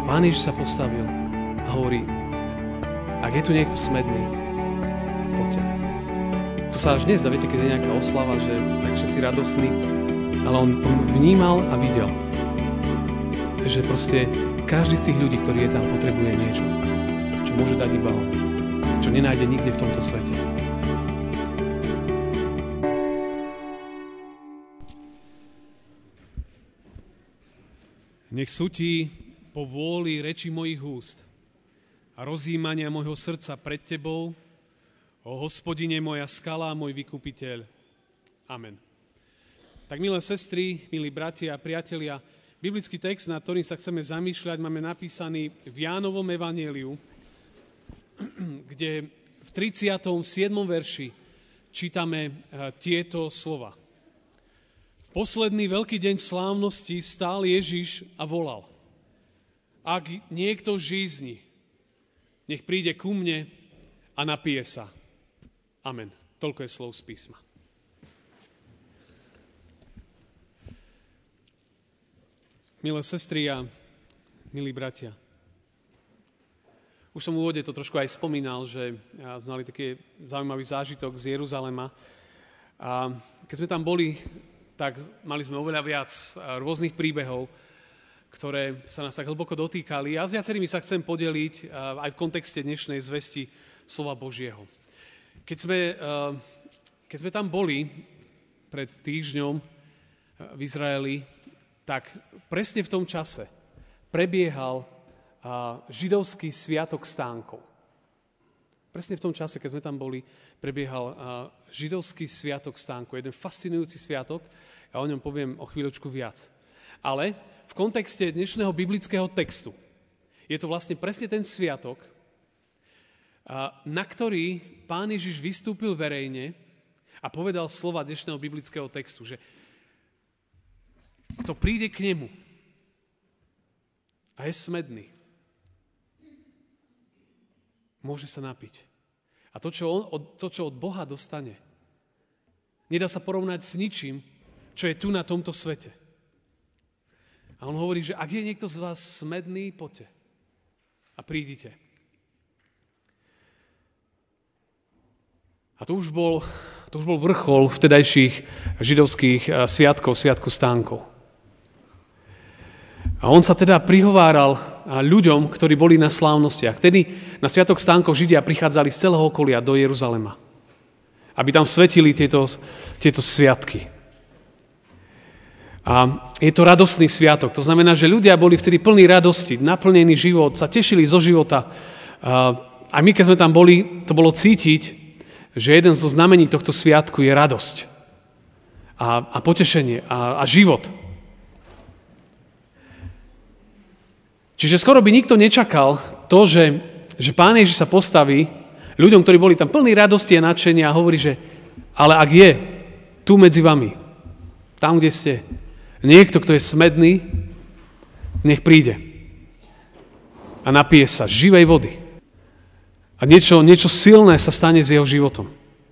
Pán Ježiš sa postavil a hovorí, ak je tu niekto smedný, poďte. To sa až dnes, viete, keď je nejaká oslava, že tak všetci radostní, ale on vnímal a videl, že proste každý z tých ľudí, ktorý je tam, potrebuje niečo, čo môže dať iba on, čo nenájde nikde v tomto svete. Nech súti po vôli reči mojich úst a rozjímania môjho srdca pred Tebou, o Hospodine moja skala, môj vykupiteľ. Amen. Tak milé sestry, milí bratia a priatelia, biblický text, nad ktorým sa chceme zamýšľať, máme napísaný v Jánovom evanjeliu, kde v 37. verši čítame tieto slova. V posledný veľký deň slávnosti stál Ježiš a volal: Ak niekto žízni, nech príde ku mne a napije sa. Amen. Toľko je slov z písma. Milé sestry a milí bratia, už som v úvode to trošku aj spomínal, že sme mali taký zaujímavý zážitok z Jeruzalema. A keď sme tam boli, tak mali sme oveľa viac rôznych príbehov, ktoré sa nás tak hlboko dotýkali. A s viacerými sa chcem podeliť aj v kontexte dnešnej zvesti slova Božieho. Keď sme tam boli pred týždňom v Izraeli, tak presne v tom čase prebiehal židovský sviatok stánkov. Presne v tom čase, keď sme tam boli, prebiehal židovský sviatok stánkov. Jeden fascinujúci sviatok, ja o ňom poviem o chvíľočku viac. Ale v kontexte dnešného biblického textu je to vlastne presne ten sviatok, na ktorý Pán Ježiš vystúpil verejne a povedal slova dnešného biblického textu, že kto príde k nemu a je smedný, môže sa napiť. A to, čo od Boha dostane, nedá sa porovnať s ničím, čo je tu na tomto svete. A on hovorí, že ak je niekto z vás smedný, poďte a prídite. A to už bol vrchol vtedajších židovských sviatkov, sviatku stánkov. A on sa teda prihováral ľuďom, ktorí boli na slávnostiach. Vtedy na sviatok stánkov Židia prichádzali z celého okolia do Jeruzalema, aby tam svetili tieto sviatky. A je to radostný sviatok. To znamená, že ľudia boli vtedy plní radosti, naplnený život, sa tešili zo života. A my, keď sme tam boli, to bolo cítiť, že jeden zo znamení tohto sviatku je radosť a potešenie a život. Čiže skoro by nikto nečakal to, že Pán Ježiš sa postaví ľuďom, ktorí boli tam plní radosti a nadšenia a hovorí, že ale ak je tu medzi vami, tam, kde ste, niekto, kto je smedný, nech príde a napije sa živej vody. A niečo silné sa stane s jeho životom.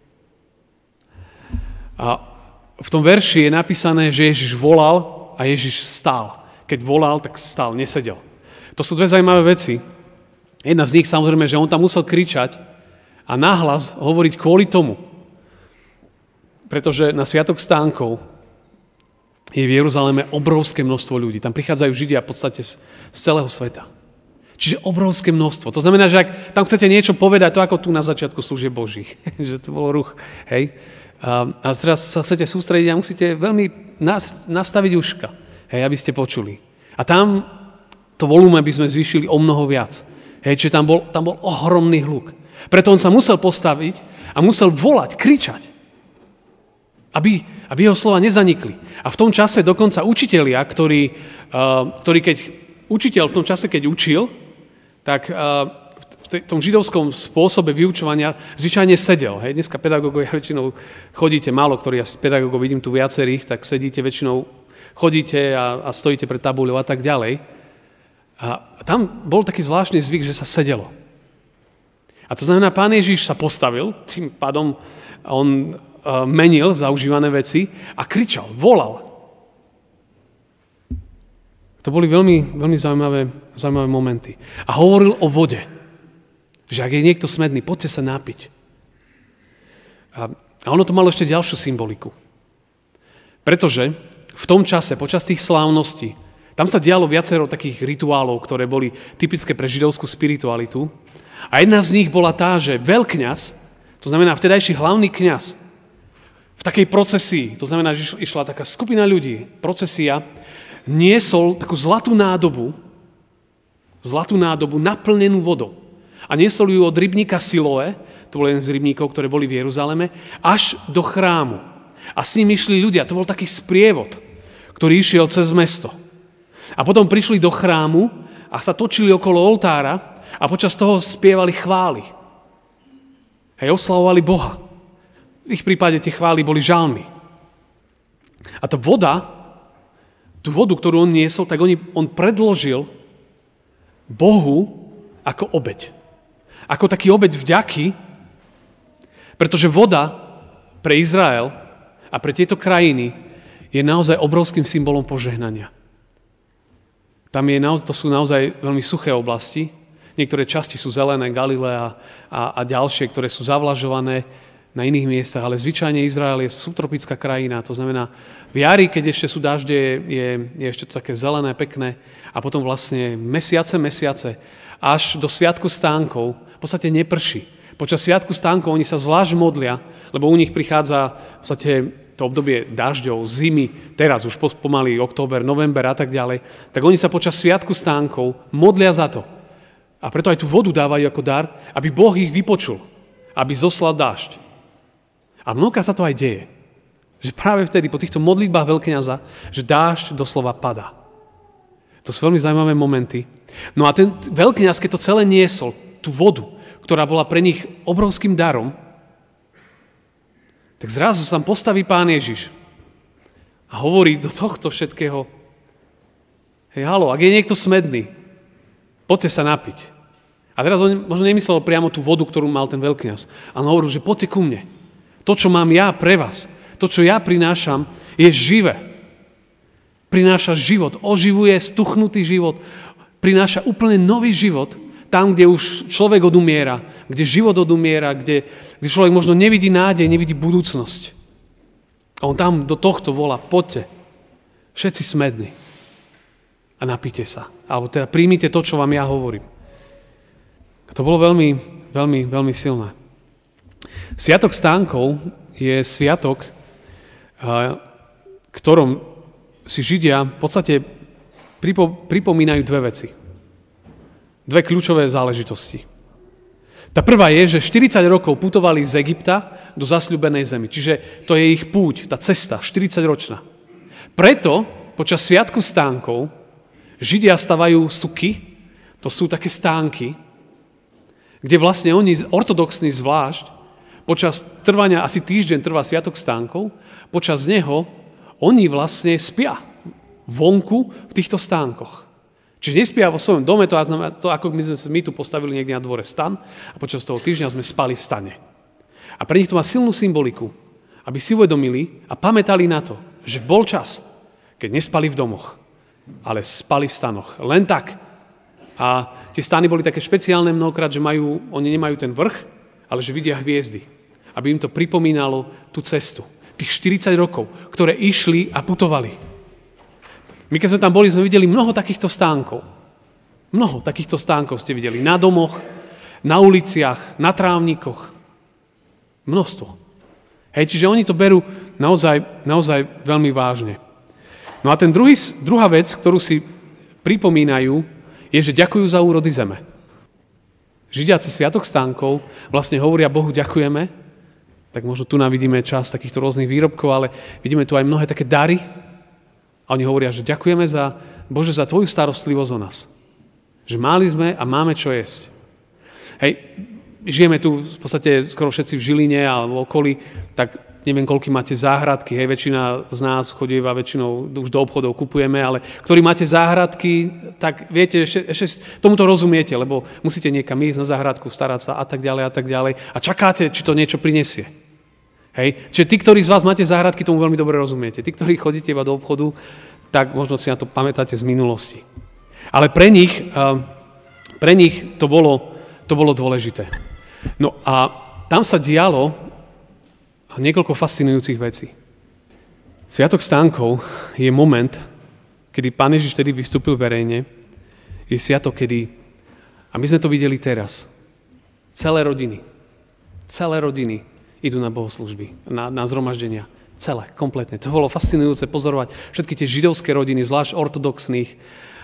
A v tom verši je napísané, že Ježiš volal a Ježiš stál. Keď volal, tak stál, nesedel. To sú dve zaujímavé veci. Jedna z nich samozrejme, že on tam musel kričať a nahlas hovoriť kvôli tomu. Pretože na sviatok stánkov je v Jeruzaleme obrovské množstvo ľudí. Tam prichádzajú Židia v podstate z celého sveta. Čiže obrovské množstvo. To znamená, že ak tam chcete niečo povedať, to ako tu na začiatku služieb Božích, že to bol ruch, hej. A teraz sa chcete sústrediť a musíte veľmi nastaviť uška, hej, aby ste počuli. A tam to volume by sme zvýšili o mnoho viac. Hej, čiže tam bol ohromný hluk. Preto on sa musel postaviť a musel volať, kričať, aby jeho slova nezanikli. A v tom čase dokonca učitelia, ktorí keď učiteľ v tom čase, keď učil, tak v tom židovskom spôsobe vyučovania zvyčajne sedel. Hej. Dneska pedagógovia väčšinou chodíte, málo ktorí z pedagógov, vidím tu viacerých, tak sedíte väčšinou, chodíte a stojíte pred tabuľou a tak ďalej. A tam bol taký zvláštny zvyk, že sa sedelo. A to znamená, Pán Ježiš sa postavil, tým pádom on menil zaužívané veci a kričal, volal. To boli veľmi, veľmi zaujímavé momenty. A hovoril o vode. Že ak je niekto smedný, poďte sa napiť. A ono to malo ešte ďalšiu symboliku. Pretože v tom čase, počas tých slávností, tam sa dialo viacero takých rituálov, ktoré boli typické pre židovskú spiritualitu. A jedna z nich bola tá, že veľkňaz, to znamená vtedajší hlavný kňaz, v takej procesii, to znamená, že išla taká skupina ľudí, procesia, niesol takú zlatú nádobu naplnenú vodou. A niesol ju od rybníka Siloé, to bol jeden z rybníkov, ktoré boli v Jeruzaleme, až do chrámu. A s ním išli ľudia, to bol taký sprievod, ktorý išiel cez mesto. A potom prišli do chrámu a sa točili okolo oltára a počas toho spievali chvály. Hej, oslavovali Boha. V ich prípade tie chvály boli žalmy. A tá voda, tú vodu, ktorú on niesol, tak on predložil Bohu ako obeť. Ako taký obeť vďaky, pretože voda pre Izrael a pre tieto krajiny je naozaj obrovským symbolom požehnania. To sú naozaj veľmi suché oblasti. Niektoré časti sú zelené, Galilea a ďalšie, ktoré sú zavlažované na iných miestach, ale zvyčajne Izrael je subtropická krajina, to znamená v jari, keď ešte sú dažde, je ešte to také zelené, pekné a potom vlastne mesiace, až do Sviatku stánkov v podstate neprší. Počas Sviatku stánkov oni sa zvlášť modlia, lebo u nich prichádza v podstate to obdobie dažďov, zimy, teraz už pomaly október, november a tak ďalej, tak oni sa počas Sviatku stánkov modlia za to. A preto aj tú vodu dávajú ako dar, aby Boh ich vypočul, aby zoslal dážď. A mnohokrát sa to aj deje. Že práve vtedy, po týchto modlitbách veľkňaza, že dážď doslova padá. To sú veľmi zaujímavé momenty. No a ten veľkňaz, keď to celé niesol, tú vodu, ktorá bola pre nich obrovským darom, tak zrazu sa tam postaví Pán Ježiš a hovorí do tohto všetkého: hej, haló, ak je niekto smedný, poďte sa napiť. A teraz on možno nemyslel priamo tú vodu, ktorú mal ten veľkňaz, ale hovoril, že poďte ku mne. To, čo mám ja pre vás, to, čo ja prinášam, je živé. Prináša život, oživuje stuchnutý život, prináša úplne nový život, tam, kde už človek odumiera, kde život odumiera, kde človek možno nevidí nádej, nevidí budúcnosť. A on tam do tohto volá: poďte, všetci smední a napíte sa. Alebo teda príjmite to, čo vám ja hovorím. A to bolo veľmi, veľmi, veľmi silné. Sviatok stánkov je sviatok, ktorom si Židia v podstate pripomínajú dve veci. Dve kľúčové záležitosti. Tá prvá je, že 40 rokov putovali z Egypta do zasľúbenej zemi. Čiže to je ich púť, tá cesta, 40-ročná. Preto počas Sviatku stánkov Židia stavajú suky, to sú také stánky, kde vlastne oni, ortodoxní zvlášť, počas trvania, asi týždeň trvá Sviatok stánkov, počas neho oni vlastne spia vonku v týchto stánkoch. Čiže nespia vo svojom dome, to ako my tu postavili niekde na dvore stan a počas toho týždňa sme spali v stane. A pre nich to má silnú symboliku, aby si uvedomili a pamätali na to, že bol čas, keď nespali v domoch, ale spali v stanoch. Len tak. A tie stany boli také špeciálne mnohokrát, že oni nemajú ten vrch, ale že vidia hviezdy. Aby im to pripomínalo tú cestu. Tých 40 rokov, ktoré išli a putovali. My keď sme tam boli, sme videli mnoho takýchto stánkov. Mnoho takýchto stánkov ste videli na domoch, na uliciach, na trávnikoch. Množstvo. Hej, čiže oni to berú naozaj veľmi vážne. No a druhá vec, ktorú si pripomínajú, je, že ďakujú za úrody zeme. Židia cez Sviatok stánkov vlastne hovoria Bohu ďakujeme, tak možno tu nám vidíme časť takýchto rôznych výrobkov, ale vidíme tu aj mnohé také dary. A oni hovoria, že ďakujeme Bože, za tvoju starostlivosť o nás. Že mali sme a máme čo jesť. Hej, žijeme tu v podstate skoro všetci v Žiline alebo okolí, tak neviem, koľko máte záhradky, hej, väčšina z nás chodíva, väčšinou už do obchodov kupujeme, ale ktorí máte záhradky, tak viete, ešte tomuto rozumiete, lebo musíte niekam ísť na záhradku, starať sa a tak ďalej a čakáte, či to niečo prinesie. Hej, čiže tí, ktorí z vás máte záhradky, tomu veľmi dobre rozumiete. Tí, ktorí chodíte iba do obchodu, tak možno si na to pamätáte z minulosti. Ale pre nich to bolo dôležité. No a tam sa dialo niekoľko fascinujúcich vecí. Sviatok stánkov je moment, kedy Pán Ježiš tedy vystúpil verejne. Je sviatok, kedy, a my sme to videli teraz, celé rodiny idú na bohoslúžby, na zhromaždenia. Celé, kompletne. To bolo fascinujúce pozorovať všetky tie židovské rodiny, zvlášť ortodoxných,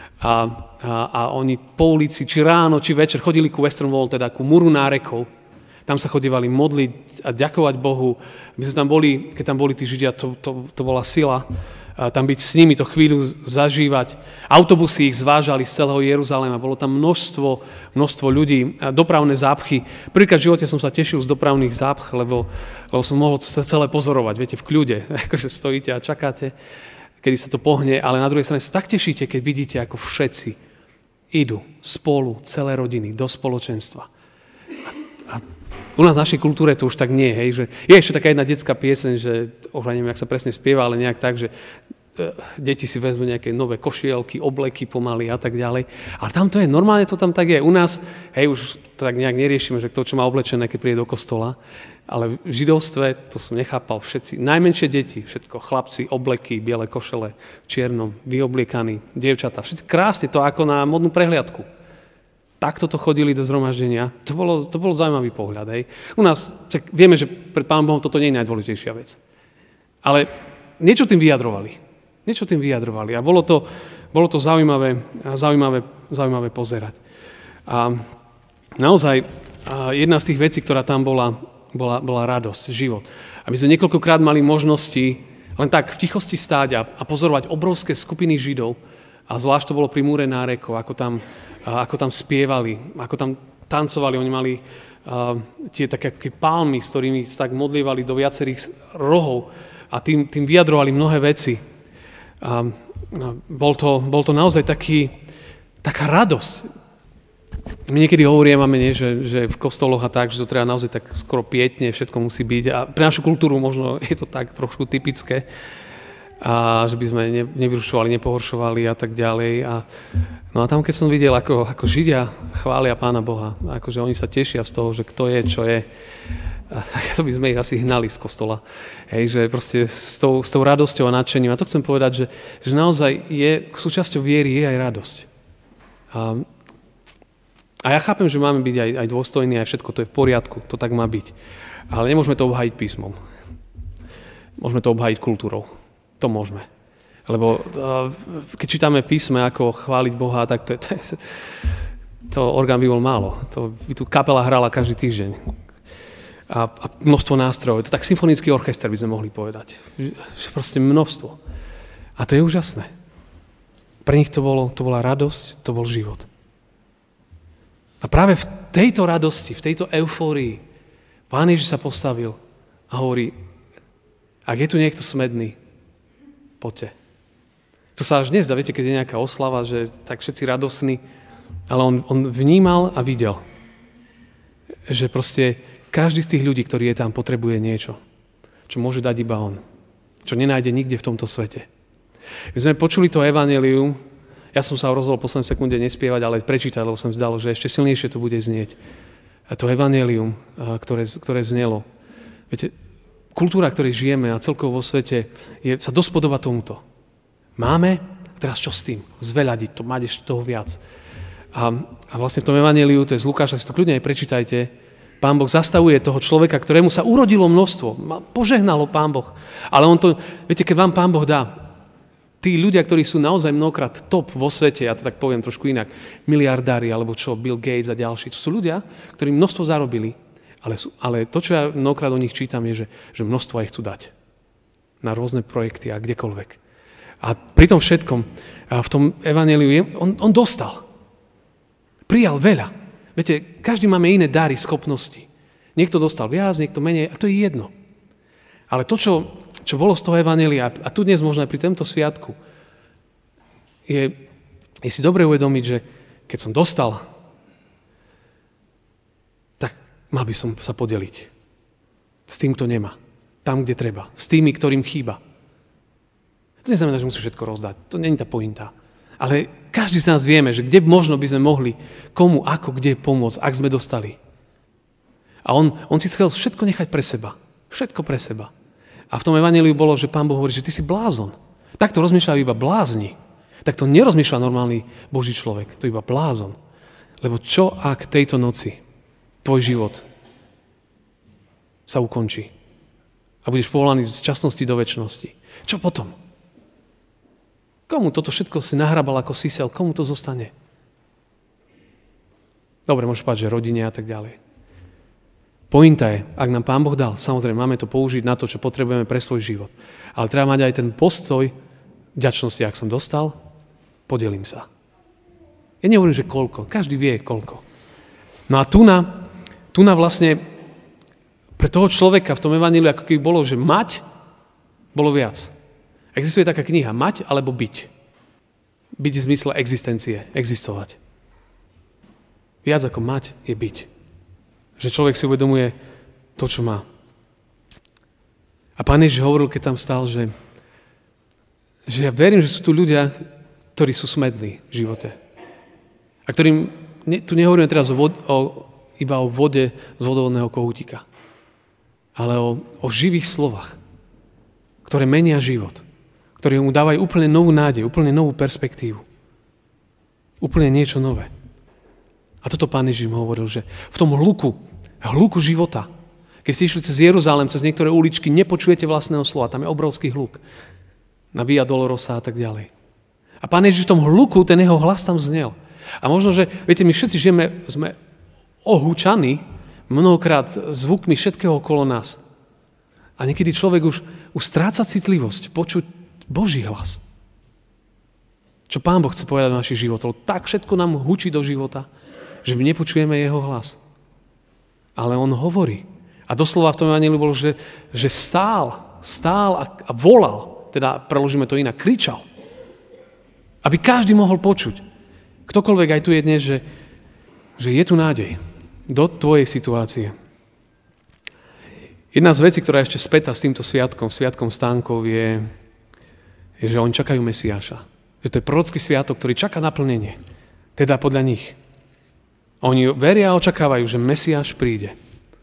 a oni po ulici, či ráno, či večer chodili ku Western Wall, teda ku múru nárekov. Tam sa chodívali modliť a ďakovať Bohu. My sme tam boli, keď tam boli tí Židia, to bola sila. Tam byť s nimi, to chvíľu zažívať. Autobusy ich zvážali z celého Jeruzalema. Bolo tam množstvo ľudí, dopravné zápchy. Prvýkrát v živote som sa tešil z dopravných zápch, lebo som mohol celé pozorovať, viete, v kľude. Akože stojíte a čakáte, kedy sa to pohne, ale na druhej strane sa tak tešíte, keď vidíte, ako všetci idú spolu, celé rodiny, do spoločenstva. A u nás v našej kultúre to už tak nie, hej, že je ešte taká jedna detská pieseň, že neviem, jak sa presne spieva, ale nejak tak, že deti si vezmú nejaké nové košielky, obleky pomaly a tak ďalej. Ale tam to je, normálne to tam tak je. U nás, hej, už to tak nejak neriešime, že kto čo má oblečené, keď príde do kostola, ale v židovstve, to som nechápal, všetci, najmenšie deti, všetko, chlapci, obleky, biele košele, v čiernom, vyobliekaní, dievčatá, všetci krásne, to ako na modnú prehliadku. Takto to chodili do zhromaždenia. To bol zaujímavý pohľad. Hej. U nás vieme, že pred Pánom Bohom toto nie je najdôležitejšia vec. Ale niečo tým vyjadrovali. A bolo to zaujímavé pozerať. A naozaj jedna z tých vecí, ktorá tam bola radosť, život. A my sme niekoľkokrát mali možnosti len tak v tichosti stáť a pozorovať obrovské skupiny Židov. A zvlášť to bolo pri múre nárekov, ako tam spievali, ako tam tancovali. Oni mali tie také palmy, s ktorými sa tak modlievali do viacerých rohov a tým vyjadrovali mnohé veci. Bol to naozaj taká radosť. My niekedy hovoríme, že v kostoloch a tak, že to treba naozaj tak skoro pietne, všetko musí byť. A pre našu kultúru možno je to tak trošku typické. A že by sme nevyrušovali, nepohoršovali a tak ďalej. No a tam, keď som videl, ako Židia chvália Pána Boha, akože oni sa tešia z toho, že kto je, čo je, tak to by sme ich asi hnali z kostola. Hej, že proste s tou radosťou a nadšením. A to chcem povedať, že naozaj súčasťou viery je aj radosť. A ja chápem, že máme byť aj dôstojní, aj všetko, to je v poriadku, to tak má byť. Ale nemôžeme to obhájiť písmom. Môžeme to obhájiť kultúrou. To môžeme. Lebo keď čítame písme, ako chváliť Boha, tak to orgán by bol málo. To by tu kapela hrala každý týždeň. A množstvo nástrojov. To tak symfonický orchester by sme mohli povedať. Proste množstvo. A to je úžasné. Pre nich to bola radosť, to bol život. A práve v tejto radosti, v tejto eufórii Pán Ježiš sa postavil a hovorí, ak je tu niekto smedný, poďte. To sa až nezdá, viete, keď je nejaká oslava, že tak všetci radosní, ale on vnímal a videl, že proste každý z tých ľudí, ktorý je tam, potrebuje niečo, čo môže dať iba on, čo nenájde nikde v tomto svete. My sme počuli to evanjelium, ja som sa rozhodol v poslednej sekunde nespievať, ale prečítať, lebo som zdal, že ešte silnejšie to bude znieť. A to evanjelium, ktoré znelo. Viete, kultúra, ktorej žijeme a celkovo vo svete sa dosť podoba tomuto. Máme, a teraz čo s tým? Zveľadiť to, mať ešte toho viac. A vlastne v tom evanjeliu, to je z Lukáša, si to kľudne aj prečítajte, Pán Boh zastavuje toho človeka, ktorému sa urodilo množstvo. Požehnalo Pán Boh. Ale on to, viete, keď vám Pán Boh dá, tí ľudia, ktorí sú naozaj mnohokrát top vo svete, ja to tak poviem trošku inak, miliardári alebo čo, Bill Gates a ďalší, to sú ľudia, ktorí množstvo zarobili. Ale to, čo ja mnohokrát o nich čítam, je, že množstvo aj chcú dať na rôzne projekty a kdekoľvek. A pri tom všetkom, v tom evanjeliu, on dostal. Prijal veľa. Viete, každý máme iné dary, schopnosti. Niekto dostal viac, niekto menej, a to je jedno. Ale to, čo bolo z toho evanjelia, a tu dnes možno aj pri tomto sviatku, je si dobre uvedomiť, že keď som dostal, mal by som sa podeliť. S tým, kto nemá. Tam, kde treba. S tými, ktorým chýba. To neznamená, že musí všetko rozdať. To nie je tá pointa. Ale každý z nás vieme, že kde možno by sme mohli, komu, ako, kde pomôcť, ak sme dostali. A on si chcel všetko nechať pre seba. Všetko pre seba. A v tom evanjeliu bolo, že Pán Boh hovorí, že ty si blázon. Takto rozmýšľajú iba blázni. Takto nerozmýšľa normálny Boží človek. To je iba blázon. Lebo čo ak tejto noci tvoj život sa ukončí a budeš povolaný z časnosti do večnosti? Čo potom? Komu toto všetko si nahrabal ako sisel? Komu to zostane? Dobre, môžeš povedať, že rodine a tak ďalej. Pointa je, ak nám Pán Boh dal, samozrejme, máme to použiť na to, čo potrebujeme pre svoj život. Ale treba mať aj ten postoj vďačnosti, ak som dostal, podelím sa. Ja nehovorím, že koľko. Každý vie, koľko. No a tu na vlastne pre toho človeka v tom evanjeliu ako keby bolo, že mať bolo viac. Existuje taká kniha Mať alebo byť. Byť v zmysle existencie, existovať. Viac ako mať je byť. Že človek si uvedomuje to, čo má. A Pán Ježiš hovoril, keď tam stál, že ja verím, že sú tu ľudia, ktorí sú smední v živote. A ktorým, tu nehovoríme teraz iba o vode z vodovodného kohútika, ale o živých slovách, ktoré menia život, ktoré mu dávajú úplne novú nádej, úplne novú perspektívu. Úplne niečo nové. A toto Pán Ježiš mu hovoril, že v tom hluku života, keď ste išli cez Jeruzalém, cez niektoré uličky, nepočujete vlastného slova, tam je obrovský hluk. Na Via Dolorosa a tak ďalej. A Pán Ježiš v tom hluku, ten jeho hlas tam znel. A možno, že, viete, my všetci sme ohúčaní mnohokrát zvukmi všetkého okolo nás. A niekedy človek už stráca citlivosť počuť Boží hlas. Čo Pán Boh chce povedať do našich životov. Tak všetko nám hučí do života, že my nepočujeme jeho hlas. Ale on hovorí. A doslova v tom evanjeliu bolo, že stál a volal, teda preložíme to inak, kričal. Aby každý mohol počuť. Ktokoľvek aj tu je dnes, že je tu nádej do tvojej situácie. Jedna z vecí, ktorá je ešte spätá s týmto sviatkom stánkov, je, že oni čakajú Mesiáša. Že to je prorocký sviatok, ktorý čaká naplnenie. Teda podľa nich. Oni veria a očakávajú, že Mesiáš príde.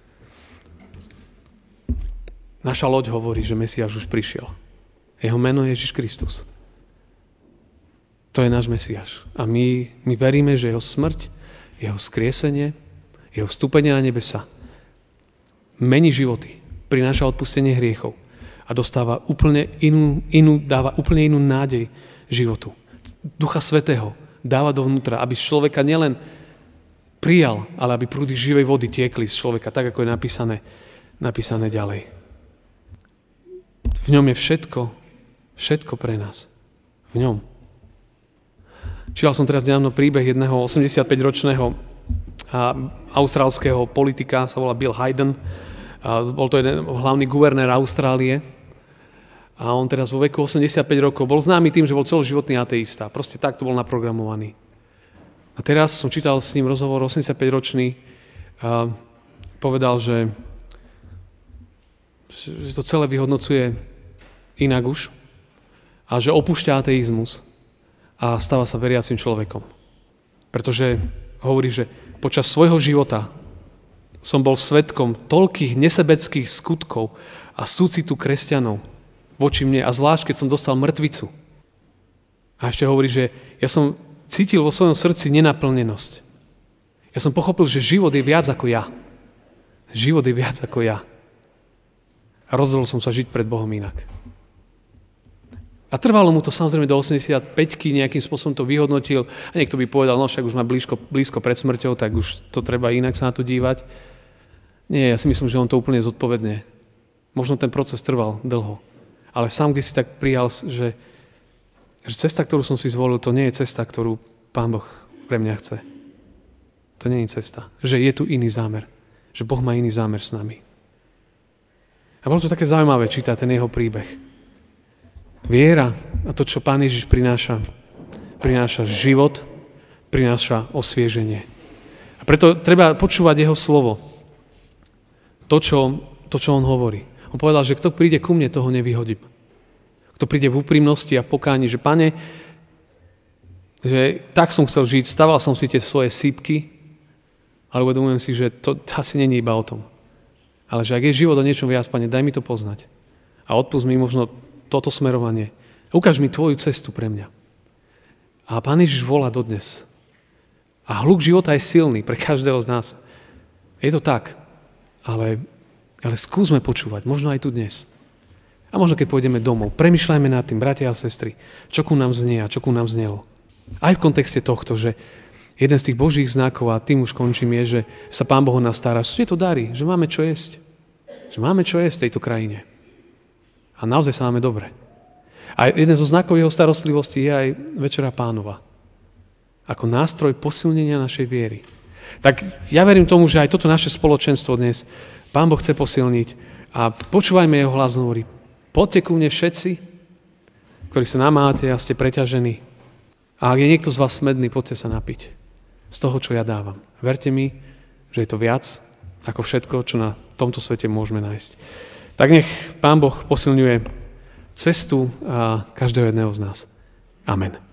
Naša loď hovorí, že Mesiáš už prišiel. Jeho meno je Ježiš Kristus. To je náš Mesiáš. A my veríme, že jeho smrť, jeho skriesenie, jeho vstúpenie na nebesa mení životy, prináša odpustenie hriechov a dostáva dáva úplne inú nádej životu. Ducha Svätého dáva dovnútra, aby človeka nielen prijal, ale aby prúdy živej vody tiekli z človeka, tak ako je napísané ďalej. V ňom je všetko pre nás. V ňom. Čítal som teraz nedávno príbeh jedného 85-ročného austrálskeho politika, sa volá Bill Hayden. Bol to jeden hlavný guvernér Austrálie. A on teraz vo veku 85 rokov bol známy tým, že bol celoživotný ateista. Proste takto bol naprogramovaný. A teraz som čítal s ním rozhovor, 85-ročný, povedal, že to celé vyhodnocuje inak už a že opúšťa ateizmus a stáva sa veriacim človekom. Pretože hovorí, že počas svojho života som bol svedkom toľkých nesebeckých skutkov a súcitu kresťanov voči mne a zvlášť, keď som dostal mŕtvicu. A ešte hovorí, že ja som cítil vo svojom srdci nenaplnenosť. Ja som pochopil, že život je viac ako ja. Život je viac ako ja. A rozhodol som sa žiť pred Bohom inak. A trvalo mu to samozrejme do 85-ky, nejakým spôsobom to vyhodnotil a niekto by povedal, no však už má blízko pred smrťou, tak už to treba inak sa na to dívať. Nie, ja si myslím, že on to úplne zodpovedne. Možno ten proces trval dlho. Ale sám, kde si tak prijal, že cesta, ktorú som si zvolil, to nie je cesta, ktorú Pán Boh pre mňa chce. To nie je cesta. Že je tu iný zámer. Že Boh má iný zámer s nami. A bolo to také zaujímavé čítať ten jeho príbeh. Viera a to, čo Pán Ježiš prináša život, prináša osvieženie. A preto treba počúvať jeho slovo. To, čo on hovorí. On povedal, že kto príde ku mne, toho nevyhodím. Kto príde v úprimnosti a v pokáni, že Pane, že tak som chcel žiť, staval som si tie svoje sípky, ale uvedomujem si, že to asi není iba o tom. Ale že ak je život o niečom viac, Pane, daj mi to poznať. A odpusť mi možno toto smerovanie. Ukáž mi tvoju cestu pre mňa. A Pán Ježiš volá dodnes. A hluk života je silný pre každého z nás. Je to tak, ale skúsme počúvať, možno aj tu dnes. A možno keď pôjdeme domov, premýšľajme nad tým, bratia a sestry, čo ku nám znie a čo ku nám znelo. Aj v kontexte tohto, že jeden z tých Božích znakov, a tým už končím, je, že sa Pán Boh o nás stará. Sú tieto dary, že máme čo jesť. Že máme čo jesť v tejto krajine. A naozaj sa máme dobre. A jeden zo znakov jeho starostlivosti je aj Večera Pánova. Ako nástroj posilnenia našej viery. Tak ja verím tomu, že aj toto naše spoločenstvo dnes Pán Boh chce posilniť. A počúvajme jeho hlas, hovorí: poďte ku mne všetci, ktorí sa namáte a ste preťažení. A ak je niekto z vás smedný, poďte sa napiť z toho, čo ja dávam. Verte mi, že je to viac ako všetko, čo na tomto svete môžeme nájsť. Tak nech Pán Boh posilňuje cestu každého jedného z nás. Amen.